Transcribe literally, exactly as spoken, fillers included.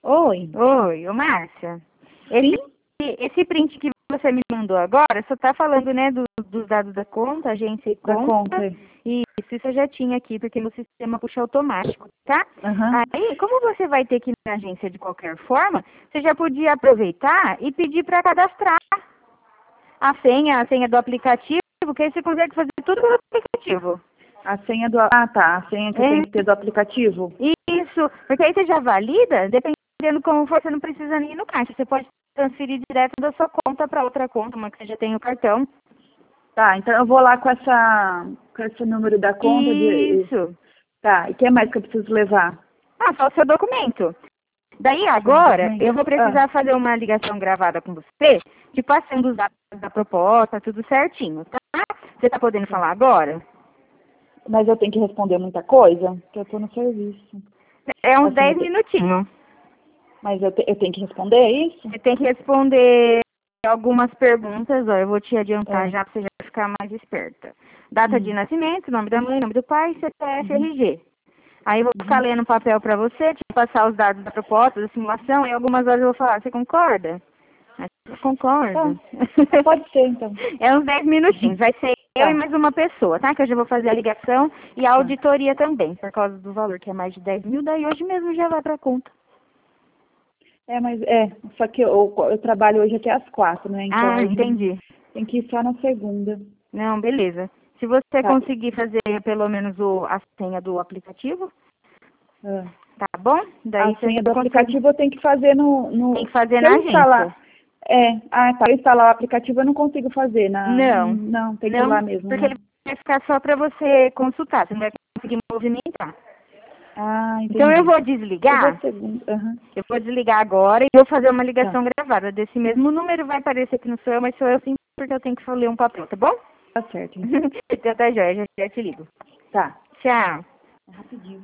Oi. Oi, ô Márcia. Esse, esse print que você me mandou agora, só tá falando, né, do, dos dados da conta, agência e Da conta. conta. Isso, isso eu já tinha aqui, porque no sistema puxa automático, tá? Aham. Aí, como você vai ter que ir na agência de qualquer forma, você já podia aproveitar e pedir para cadastrar a senha, a senha do aplicativo, que aí você consegue fazer tudo pelo aplicativo. A senha do... Ah, tá. A senha que eu É. tenho que ter do aplicativo. Isso, porque aí você já valida, dependendo como for, você não precisa nem ir no caixa. Você pode transferir direto da sua conta para outra conta, uma que você já tem o cartão. Tá, então eu vou lá com essa com esse número da conta de... Isso. Tá, e o que mais que eu preciso levar? Ah, só o seu documento. Daí Seu agora, documento? eu vou precisar fazer uma ligação gravada com você, te passando os dados da proposta, tudo certinho, tá? Você tá podendo falar agora? Mas eu tenho que responder muita coisa, porque eu tô no serviço. É uns Assim, dez eu te- minutinhos. Mas eu, te- eu tenho que responder, é isso? Você tem que responder algumas perguntas, ó, eu vou te adiantar É. já para você já ficar mais esperta. Data Hum. de nascimento, nome da mãe, nome do pai, C P F, Uhum. R G. Aí eu vou ficar lendo o papel para você, te passar os dados da proposta, da simulação, e algumas horas eu vou falar, você concorda? Mas eu concordo. Tá. Pode ser, então. É uns dez minutinhos, vai ser eu Tá. e mais uma pessoa, tá? Que eu já vou fazer a ligação e a auditoria também, por causa do valor, que é mais de dez mil, daí hoje mesmo já vai pra conta. É, mas é, só que eu, eu trabalho hoje até às quatro, né? Então Ah, eu entendi. tenho que ir só na segunda. Não, beleza. Se você Tá. conseguir fazer pelo menos o, a senha do aplicativo, Ah. tá bom? Daí A você senha do consegue- aplicativo eu tenho que fazer no... no... tem que fazer Se na eu agência. instalar... É, ah, tá. Se eu instalar o aplicativo eu não consigo fazer na... Não. Não, tem que ir Não, lá mesmo, porque né? ele vai ficar só para você consultar, você não vai conseguir movimentar. Ah, entendi. Então eu vou Eu desligar, vou segunda. Aham. eu vou desligar agora e vou fazer uma ligação Tá. gravada desse mesmo número, vai aparecer que não sou eu, mas sou eu sim, porque eu tenho que ler um papel, tá bom? Tá certo. Então. Então tá jóia, já, já te ligo. Tá. Tchau. Rapidinho.